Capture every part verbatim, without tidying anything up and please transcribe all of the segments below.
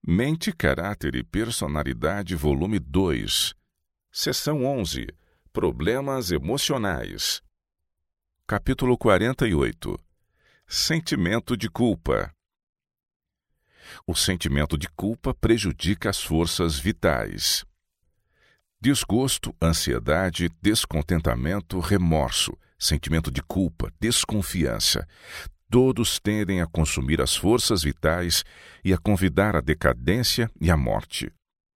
Mente, Caráter e Personalidade, volume dois. Seção onze. Problemas emocionais. Capítulo quarenta e oito. Sentimento de culpa. O sentimento de culpa prejudica as forças vitais. Desgosto, ansiedade, descontentamento, remorso, sentimento de culpa, desconfiança. Todos tendem a consumir as forças vitais e a convidar à decadência e à morte.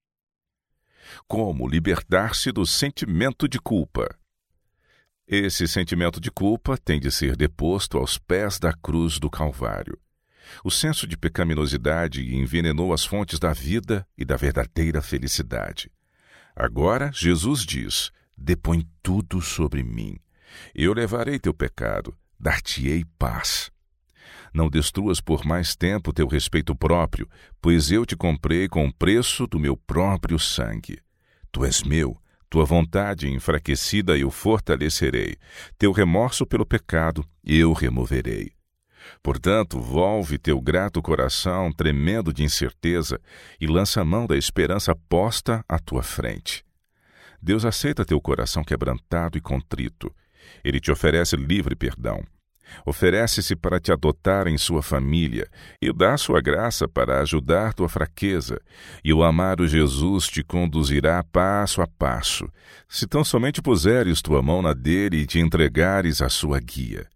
Como libertar-se do sentimento de culpa? Esse sentimento de culpa tem de ser deposto aos pés da cruz do Calvário. O senso de pecaminosidade envenenou as fontes da vida e da verdadeira felicidade. Agora, Jesus diz: depõe tudo sobre mim. Eu levarei teu pecado, dar-te-ei paz. Não destruas por mais tempo teu respeito próprio, pois eu te comprei com o preço do meu próprio sangue. Tu és meu, tua vontade enfraquecida eu fortalecerei, teu remorso pelo pecado eu removerei. Portanto, volve teu grato coração tremendo de incerteza e lança a mão da esperança posta à tua frente. Deus aceita teu coração quebrantado e contrito. Ele te oferece livre perdão. Oferece-se para te adotar em sua família e dá sua graça para ajudar tua fraqueza, e o amado Jesus te conduzirá passo a passo, se tão somente puseres tua mão na dele e te entregares à sua guia.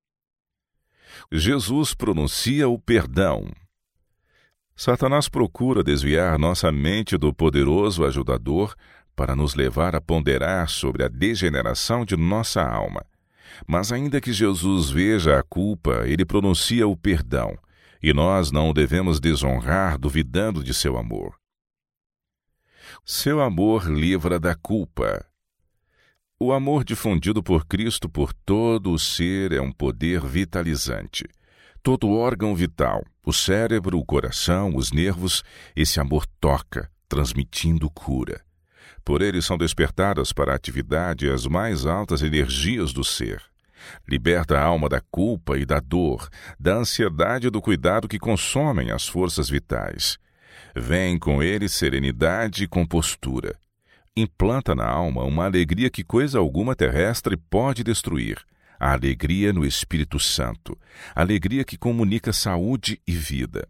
Jesus pronuncia o perdão. Satanás procura desviar nossa mente do poderoso ajudador para nos levar a ponderar sobre a degeneração de nossa alma. Mas ainda que Jesus veja a culpa, ele pronuncia o perdão, e nós não o devemos desonrar duvidando de seu amor. Seu amor livra da culpa. O amor difundido por Cristo por todo o ser é um poder vitalizante. Todo órgão vital, o cérebro, o coração, os nervos, esse amor toca, transmitindo cura. Por ele são despertadas para a atividade as mais altas energias do ser. Liberta a alma da culpa e da dor, da ansiedade e do cuidado que consomem as forças vitais. Vem com ele serenidade e compostura. Implanta na alma uma alegria que coisa alguma terrestre pode destruir. A alegria no Espírito Santo. Alegria que comunica saúde e vida.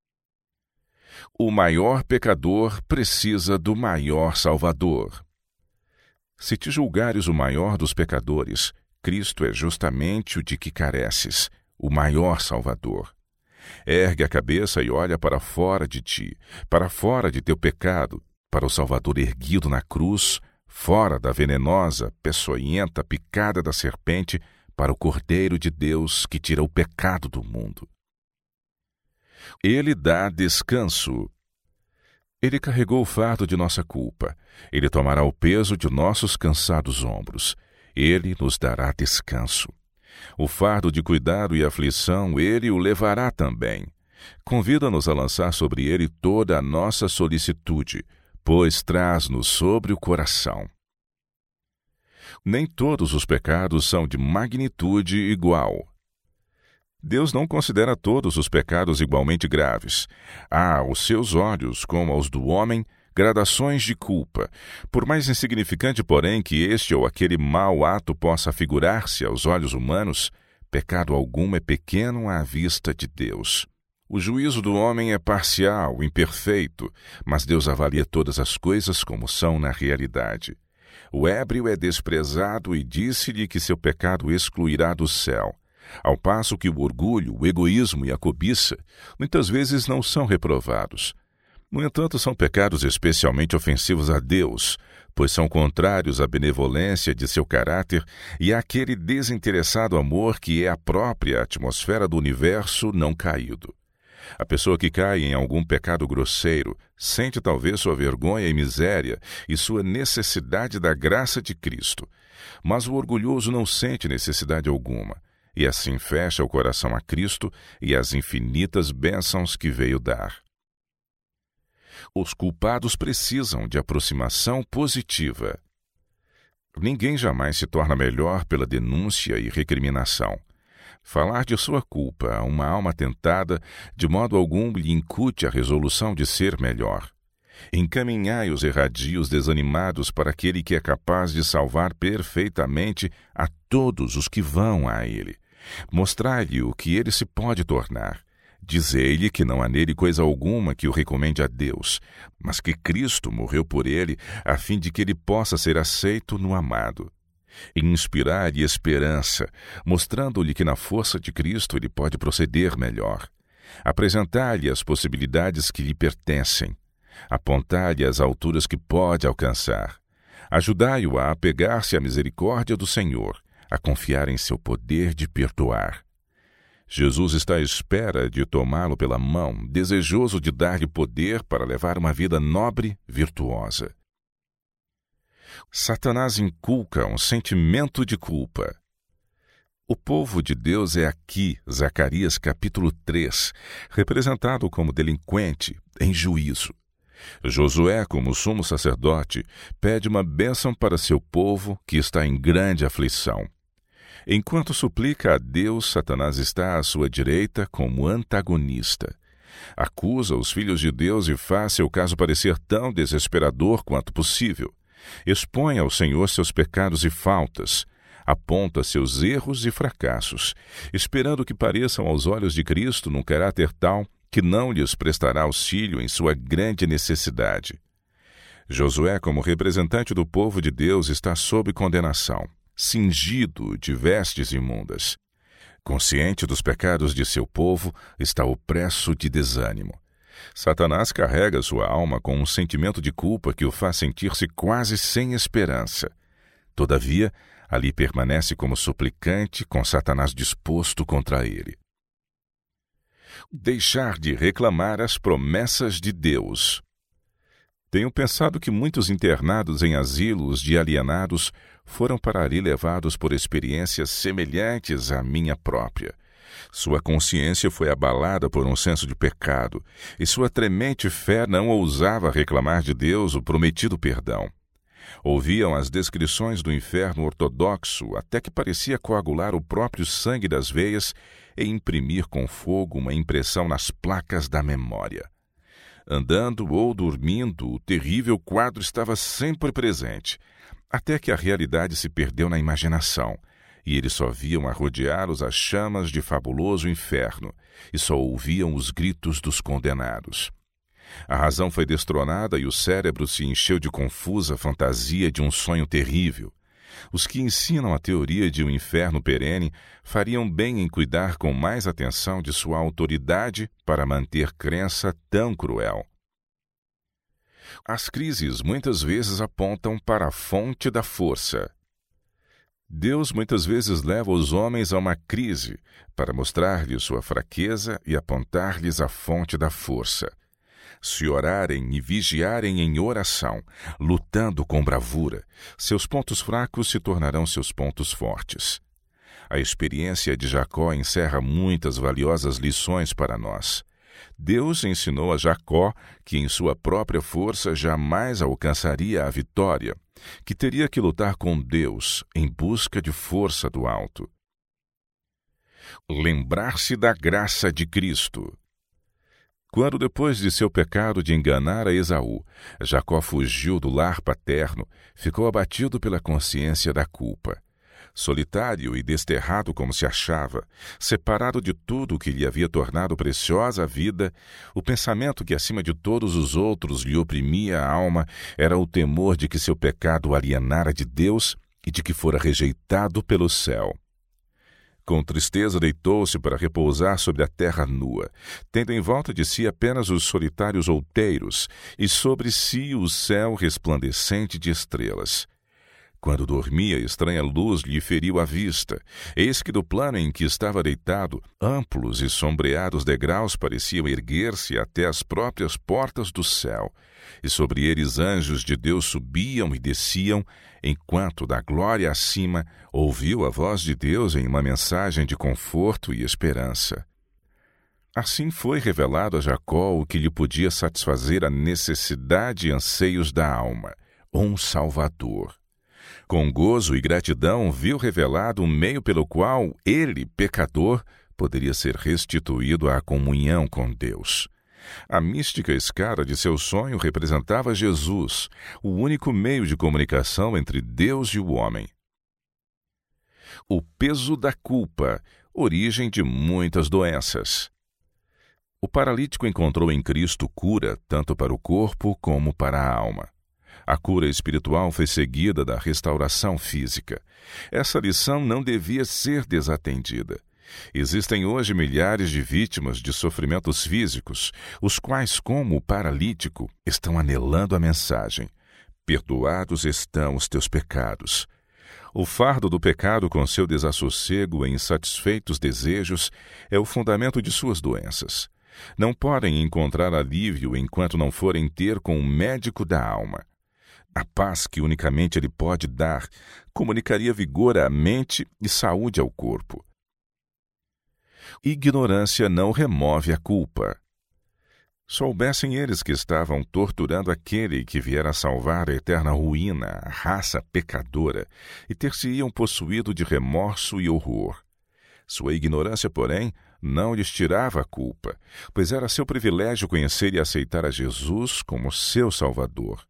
O maior pecador precisa do maior Salvador. Se te julgares o maior dos pecadores, Cristo é justamente o de que careces, o maior Salvador. Ergue a cabeça e olha para fora de ti, para fora de teu pecado, para o Salvador erguido na cruz, fora da venenosa, peçonhenta picada da serpente, para o Cordeiro de Deus que tira o pecado do mundo. Ele dá descanso. Ele carregou o fardo de nossa culpa. Ele tomará o peso de nossos cansados ombros. Ele nos dará descanso. O fardo de cuidado e aflição, ele o levará também. Convida-nos a lançar sobre ele toda a nossa solicitude, pois traz-nos sobre o coração. Nem todos os pecados são de magnitude igual. Deus não considera todos os pecados igualmente graves. Há, aos seus olhos, como aos do homem, gradações de culpa. Por mais insignificante, porém, que este ou aquele mau ato possa figurar-se aos olhos humanos, pecado algum é pequeno à vista de Deus. O juízo do homem é parcial, imperfeito, mas Deus avalia todas as coisas como são na realidade. O ébrio é desprezado e disse-lhe que seu pecado excluirá do céu. Ao passo que o orgulho, o egoísmo e a cobiça muitas vezes não são reprovados. No entanto, são pecados especialmente ofensivos a Deus, pois são contrários à benevolência de seu caráter e àquele desinteressado amor que é a própria atmosfera do universo não caído. A pessoa que cai em algum pecado grosseiro sente talvez sua vergonha e miséria e sua necessidade da graça de Cristo, mas o orgulhoso não sente necessidade alguma. E assim fecha o coração a Cristo e às infinitas bênçãos que veio dar. Os culpados precisam de aproximação positiva. Ninguém jamais se torna melhor pela denúncia e recriminação. Falar de sua culpa a uma alma tentada, de modo algum lhe incute a resolução de ser melhor. Encaminhai os erradios desanimados para aquele que é capaz de salvar perfeitamente a todos os que vão a ele. Mostrai-lhe o que ele se pode tornar. Dizei-lhe que não há nele coisa alguma que o recomende a Deus, mas que Cristo morreu por ele, a fim de que ele possa ser aceito no amado. Inspirar-lhe esperança, mostrando-lhe que na força de Cristo ele pode proceder melhor. Apresentar-lhe as possibilidades que lhe pertencem. Apontar-lhe as alturas que pode alcançar. Ajudai-o a apegar-se à misericórdia do Senhor, a confiar em seu poder de perdoar. Jesus está à espera de tomá-lo pela mão, desejoso de dar-lhe poder para levar uma vida nobre, virtuosa. Satanás inculca um sentimento de culpa. O povo de Deus é aqui, Zacarias capítulo três, representado como delinquente em juízo. Josué, como sumo sacerdote, pede uma bênção para seu povo que está em grande aflição. Enquanto suplica a Deus, Satanás está à sua direita como antagonista. Acusa os filhos de Deus e faz seu caso parecer tão desesperador quanto possível. Expõe ao Senhor seus pecados e faltas. Aponta seus erros e fracassos, esperando que pareçam aos olhos de Cristo num caráter tal que não lhes prestará auxílio em sua grande necessidade. Josué, como representante do povo de Deus, está sob condenação, cingido de vestes imundas. Consciente dos pecados de seu povo, está opresso de desânimo. Satanás carrega sua alma com um sentimento de culpa que o faz sentir-se quase sem esperança. Todavia, ali permanece como suplicante, com Satanás disposto contra ele. Deixar de reclamar as promessas de Deus. Tenho pensado que muitos internados em asilos de alienados foram para ali levados por experiências semelhantes à minha própria. Sua consciência foi abalada por um senso de pecado, e sua tremente fé não ousava reclamar de Deus o prometido perdão. Ouviam as descrições do inferno ortodoxo até que parecia coagular o próprio sangue das veias e imprimir com fogo uma impressão nas placas da memória. Andando ou dormindo, o terrível quadro estava sempre presente, até que a realidade se perdeu na imaginação, e eles só viam a rodeá-los as chamas de fabuloso inferno, e só ouviam os gritos dos condenados. A razão foi destronada e o cérebro se encheu de confusa fantasia de um sonho terrível. Os que ensinam a teoria de um inferno perene fariam bem em cuidar com mais atenção de sua autoridade para manter crença tão cruel. As crises muitas vezes apontam para a fonte da força. Deus muitas vezes leva os homens a uma crise para mostrar-lhes sua fraqueza e apontar-lhes a fonte da força. Se orarem e vigiarem em oração, lutando com bravura, seus pontos fracos se tornarão seus pontos fortes. A experiência de Jacó encerra muitas valiosas lições para nós. Deus ensinou a Jacó que em sua própria força jamais alcançaria a vitória, que teria que lutar com Deus em busca de força do alto. Lembrar-se da graça de Cristo. Quando, depois de seu pecado de enganar a Esaú, Jacó fugiu do lar paterno, ficou abatido pela consciência da culpa. Solitário e desterrado como se achava, separado de tudo o que lhe havia tornado preciosa a vida, o pensamento que acima de todos os outros lhe oprimia a alma era o temor de que seu pecado o alienara de Deus e de que fora rejeitado pelo céu. Com tristeza deitou-se para repousar sobre a terra nua, tendo em volta de si apenas os solitários outeiros e sobre si o céu resplandecente de estrelas. Quando dormia, estranha luz lhe feriu a vista. Eis que do plano em que estava deitado, amplos e sombreados degraus pareciam erguer-se até as próprias portas do céu, e sobre eles anjos de Deus subiam e desciam, enquanto da glória acima ouviu a voz de Deus em uma mensagem de conforto e esperança. Assim foi revelado a Jacó o que lhe podia satisfazer a necessidade e anseios da alma, um Salvador. Com gozo e gratidão, viu revelado um meio pelo qual ele, pecador, poderia ser restituído à comunhão com Deus. A mística escala de seu sonho representava Jesus, o único meio de comunicação entre Deus e o homem. O peso da culpa, origem de muitas doenças. O paralítico encontrou em Cristo cura tanto para o corpo como para a alma. A cura espiritual foi seguida da restauração física. Essa lição não devia ser desatendida. Existem hoje milhares de vítimas de sofrimentos físicos, os quais, como o paralítico, estão anelando a mensagem: perdoados estão os teus pecados. O fardo do pecado, com seu desassossego e insatisfeitos desejos, é o fundamento de suas doenças. Não podem encontrar alívio enquanto não forem ter com o médico da alma. A paz que unicamente ele pode dar comunicaria vigor à mente e saúde ao corpo. Ignorância não remove a culpa. Soubessem eles que estavam torturando aquele que viera salvar a eterna ruína, a raça pecadora, e ter-se-iam possuído de remorso e horror. Sua ignorância, porém, não lhes tirava a culpa, pois era seu privilégio conhecer e aceitar a Jesus como seu Salvador.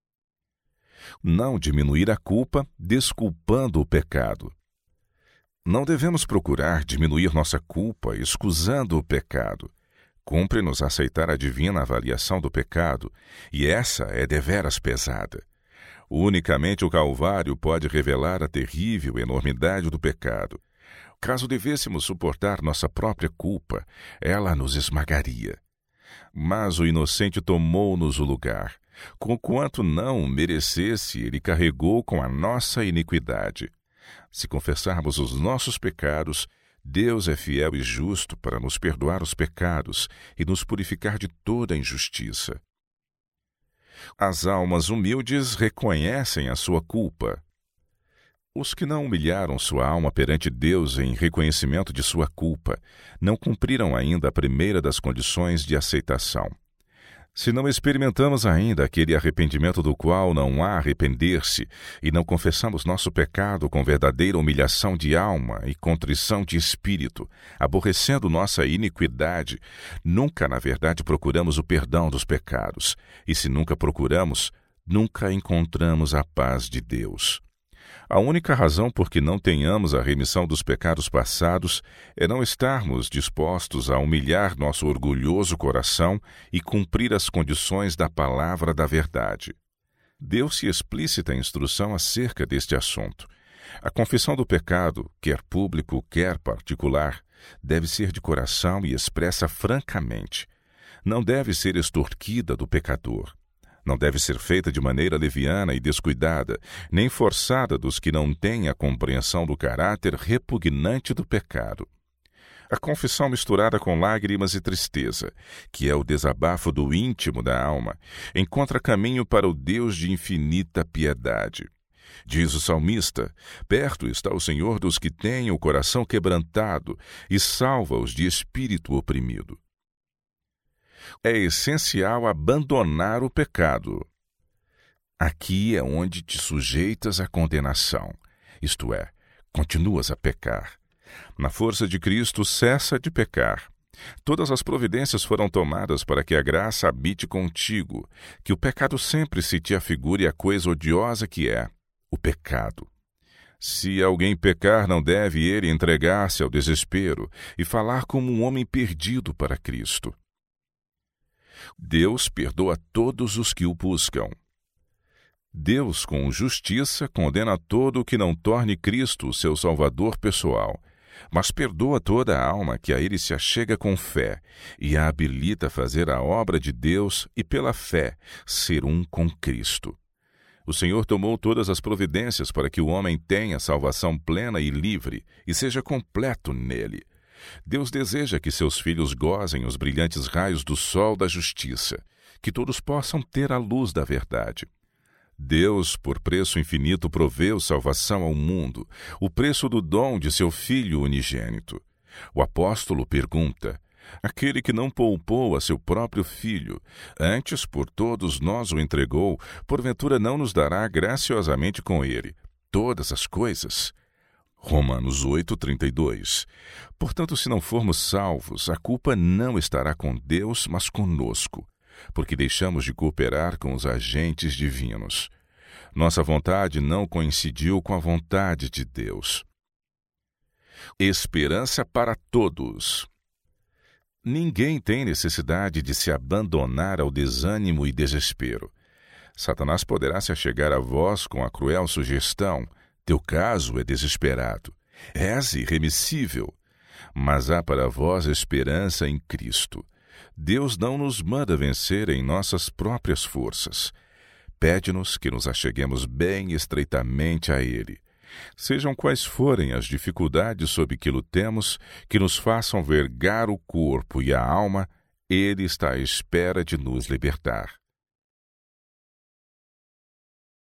Não diminuir a culpa, desculpando o pecado. Não devemos procurar diminuir nossa culpa, escusando o pecado. Cumpre-nos aceitar a divina avaliação do pecado, e essa é deveras pesada. Unicamente o Calvário pode revelar a terrível enormidade do pecado. Caso devêssemos suportar nossa própria culpa, ela nos esmagaria. Mas o inocente tomou-nos o lugar. Conquanto não o merecesse, ele carregou com a nossa iniquidade. Se confessarmos os nossos pecados, Deus é fiel e justo para nos perdoar os pecados e nos purificar de toda injustiça. As almas humildes reconhecem a sua culpa. Os que não humilharam sua alma perante Deus em reconhecimento de sua culpa, não cumpriram ainda a primeira das condições de aceitação. Se não experimentamos ainda aquele arrependimento do qual não há arrepender-se, e não confessamos nosso pecado com verdadeira humilhação de alma e contrição de espírito, aborrecendo nossa iniquidade, nunca, na verdade, procuramos o perdão dos pecados, e se nunca procuramos, nunca encontramos a paz de Deus. A única razão por que não tenhamos a remissão dos pecados passados é não estarmos dispostos a humilhar nosso orgulhoso coração e cumprir as condições da palavra da verdade. Deu-se explícita instrução acerca deste assunto. A confissão do pecado, quer público, quer particular, deve ser de coração e expressa francamente. Não deve ser extorquida do pecador. Não deve ser feita de maneira leviana e descuidada, nem forçada dos que não têm a compreensão do caráter repugnante do pecado. A confissão misturada com lágrimas e tristeza, que é o desabafo do íntimo da alma, encontra caminho para o Deus de infinita piedade. Diz o salmista: perto está o Senhor dos que têm o coração quebrantado e salva-os de espírito oprimido. É essencial abandonar o pecado. Aqui é onde te sujeitas à condenação, isto é, continuas a pecar. Na força de Cristo, cessa de pecar. Todas as providências foram tomadas para que a graça habite contigo, que o pecado sempre se te afigure a coisa odiosa que é, o pecado. Se alguém pecar, não deve ele entregar-se ao desespero e falar como um homem perdido para Cristo. Deus perdoa todos os que o buscam. Deus, com justiça, condena todo o que não torne Cristo o seu Salvador pessoal, mas perdoa toda a alma que a ele se achega com fé e a habilita a fazer a obra de Deus e, pela fé, ser um com Cristo. O Senhor tomou todas as providências para que o homem tenha salvação plena e livre e seja completo nele. Deus deseja que seus filhos gozem os brilhantes raios do sol da justiça, que todos possam ter a luz da verdade. Deus, por preço infinito, proveu salvação ao mundo, o preço do dom de seu Filho unigênito. O apóstolo pergunta: aquele que não poupou a seu próprio Filho, antes por todos nós o entregou, porventura não nos dará graciosamente com ele? todas as coisas? Romanos oito, trinta e dois. Portanto, se não formos salvos, a culpa não estará com Deus, mas conosco, porque deixamos de cooperar com os agentes divinos. Nossa vontade não coincidiu com a vontade de Deus. Esperança para todos. Ninguém tem necessidade de se abandonar ao desânimo e desespero. Satanás poderá se achegar a vós com a cruel sugestão: teu caso é desesperado, és irremissível. Mas há para vós esperança em Cristo. Deus não nos manda vencer em nossas próprias forças. Pede-nos que nos acheguemos bem estreitamente a Ele. Sejam quais forem as dificuldades sob que lutemos, que nos façam vergar o corpo e a alma, Ele está à espera de nos libertar.